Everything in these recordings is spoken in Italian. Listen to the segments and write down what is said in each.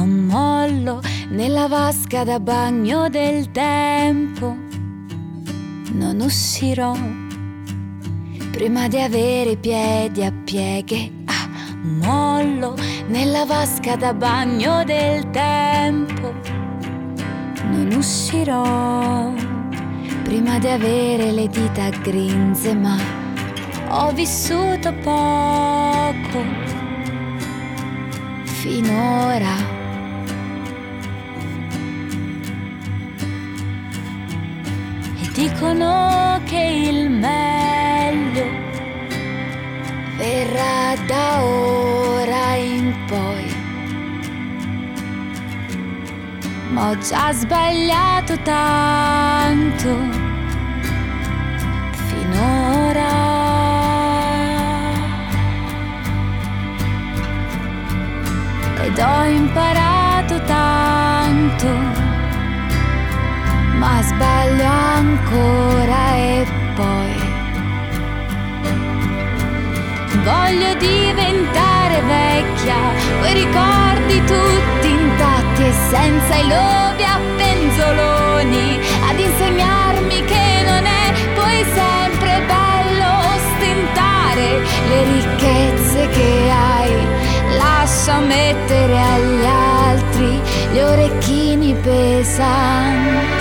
un mollo nella vasca da bagno del tempo. Non uscirò prima di avere i piedi a pieghe. Un mollo nella vasca da bagno del tempo. Non uscirò prima di avere le dita grinze, ma ho vissuto poco finora. E dicono che il meglio verrà da ora in poi, ma ho già sbagliato tanto finora. Ed ho imparato tanto, ma sbaglio ancora. E poi voglio diventare vecchia, quei ricordi tutti intatti e senza i lobi a penzoloni, ad insegnarmi che non è poi sempre bello ostentare le ricchezze che hai. Lascia mettere agli altri gli orecchini pesanti.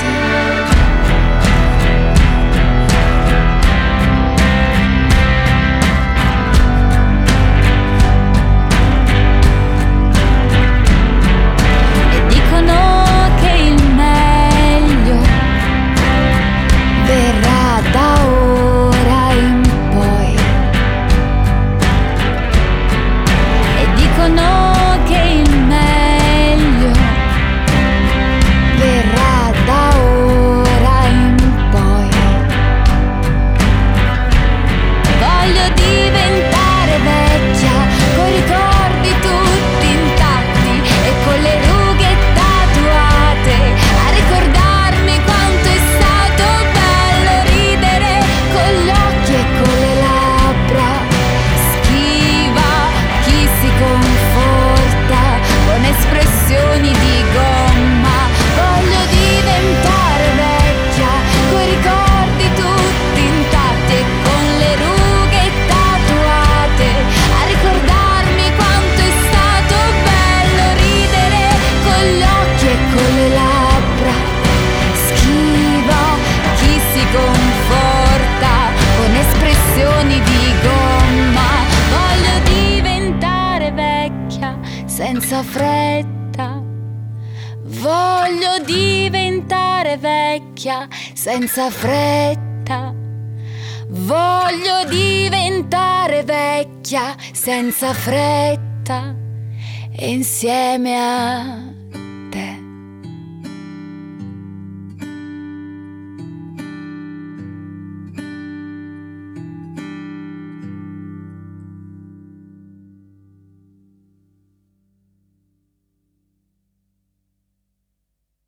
Senza fretta, voglio diventare vecchia senza fretta, voglio diventare vecchia senza fretta, e insieme a